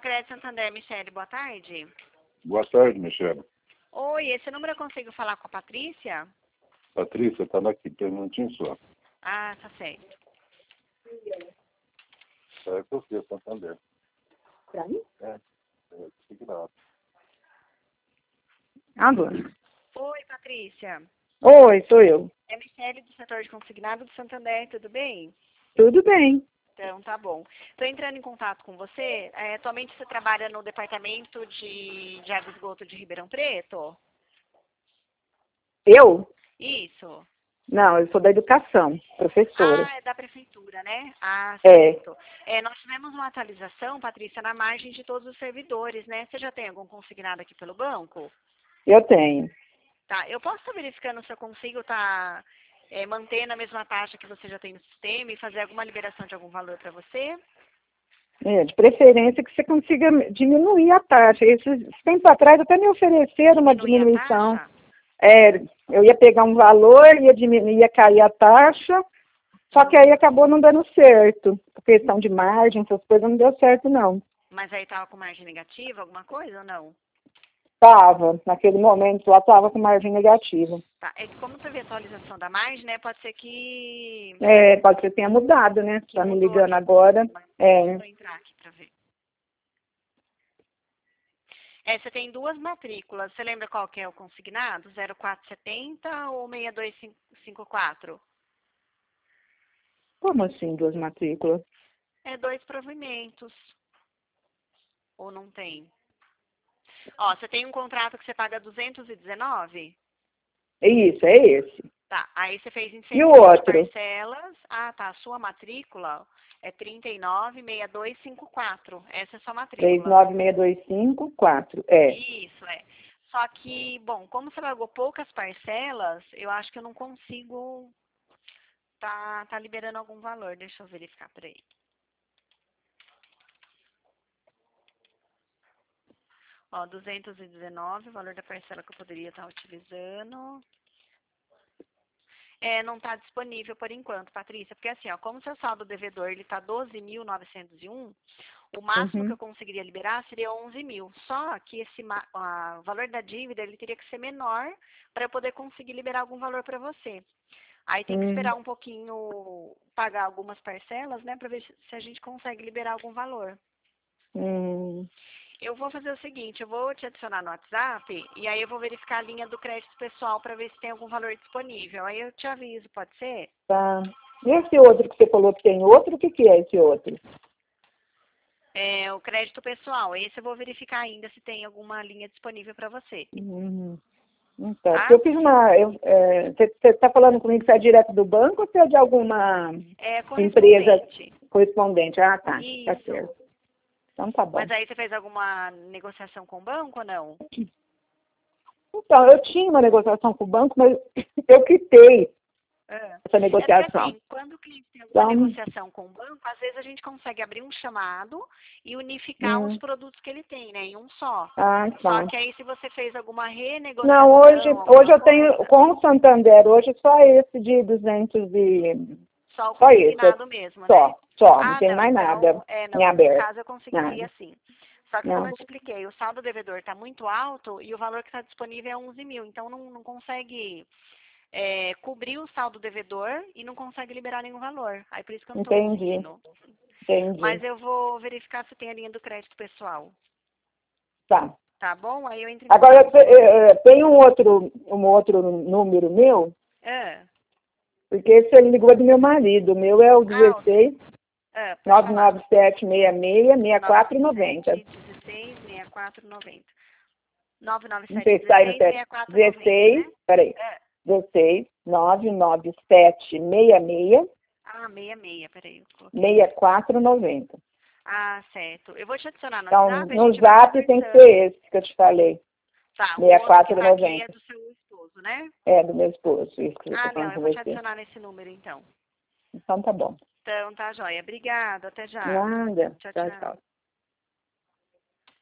Crédito Santander, Michele, boa tarde. Boa tarde, Michele. Oi, esse número eu consigo falar com a Patrícia? Patrícia, está aqui, tem um minutinho só. Ah, tá certo. É você, Santander. Pra mim? Fique lá. Alô? Oi, Patrícia. Oi, sou eu. É Michele do setor de consignado do Santander, tudo bem? Tudo bem. Então, tá bom. Estou entrando em contato com você. Atualmente você trabalha no departamento de água e esgoto de Ribeirão Preto? Eu? Isso. Não, eu sou da educação, professora. Ah, é da prefeitura, né? Ah, É. certo. Nós tivemos uma atualização, Patrícia, na margem de todos os servidores, né? Você já tem algum consignado aqui pelo banco? Eu tenho. Tá, eu posso estar verificando se eu consigo estar mantendo a mesma taxa que você já tem no sistema e fazer alguma liberação de algum valor para você? De preferência que você consiga diminuir a taxa. Esse tempo atrás até me ofereceram uma Diminuir a diminuição. taxa? Eu ia pegar um valor, ia cair a taxa, só que aí acabou não dando certo. Por questão de margem, essas coisas não deu certo, não. Mas aí estava com margem negativa, alguma coisa ou não? Tava, naquele momento lá estava com margem negativa. Tá, é que como teve atualização da margem, né, pode ser que Pode ser que tenha mudado, né? que Tá me mudou ligando aqui. agora. Vou entrar aqui para ver. Você tem duas matrículas. Você lembra qual que é o consignado? 0470 ou 6254? Como assim, duas matrículas? É dois provimentos. Ou não tem? Ó, você tem um contrato que você paga 219? Isso, é esse. Tá, aí você fez em E o 120 outro? parcelas. Ah, tá, a sua matrícula é 396254. Essa é a sua matrícula. 396254, Isso, é. Só que, bom, como você pagou poucas parcelas, eu acho que eu não consigo tá liberando algum valor. Deixa eu verificar por aí. Ó, 219, o valor da parcela que eu poderia estar utilizando. Não está disponível por enquanto, Patrícia, porque assim, ó, como seu saldo devedor ele está 12.901, o máximo que eu conseguiria liberar seria 11 mil. Só que o valor da dívida ele teria que ser menor para eu poder conseguir liberar algum valor para você. Aí tem que esperar um pouquinho, pagar algumas parcelas, né, para ver se a gente consegue liberar algum valor. Eu vou fazer o seguinte, eu vou te adicionar no WhatsApp e aí eu vou verificar a linha do crédito pessoal para ver se tem algum valor disponível. Aí eu te aviso, pode ser? Tá. E esse outro que você falou que tem outro, o que que é esse outro? O crédito pessoal. Esse eu vou verificar ainda se tem alguma linha disponível para você. Tá. Tá? Porque eu fiz você está falando comigo que você é direto do banco ou você é de alguma empresa correspondente? Ah, tá. Isso. Tá certo. Então tá bom. Mas aí você fez alguma negociação com o banco ou não? Então, eu tinha uma negociação com o banco, mas eu quitei essa negociação. Porque assim, quando o cliente tem alguma negociação com o banco, às vezes a gente consegue abrir um chamado e unificar os produtos que ele tem, né, em um só. Ah, tá. Só que aí se você fez alguma renegociação... Não, hoje eu tenho, com o Santander, hoje só esse de 200 e... Só o consignado mesmo, né? Só, não tem mais nada em aberto. No caso eu conseguiria sim. Só que como eu te expliquei, o saldo devedor está muito alto e o valor que está disponível é 11 mil. Então não consegue cobrir o saldo devedor e não consegue liberar nenhum valor. Aí por isso que eu não estou conseguindo. Entendi. Mas eu vou verificar se tem a linha do crédito pessoal. Tá. Tá bom? Aí eu entro em Agora, tem um outro número meu? Porque esse ele ligou do meu marido. O meu é o 16 997666490. 16 6490. 997 Não sei se sai no 16, peraí. 16 99766. Ah, 66, peraí. 6490. Ah, certo. Eu vou te adicionar no WhatsApp. Então, no Zap tem que ser esse que eu te falei. Tá, 6490. É do seu esposo, né? É, do meu esposo. Isso que eu vou te adicionar nesse número, então. Então tá bom. Então, tá, joia. Obrigada, até já. Nada. Tchau, Tchau.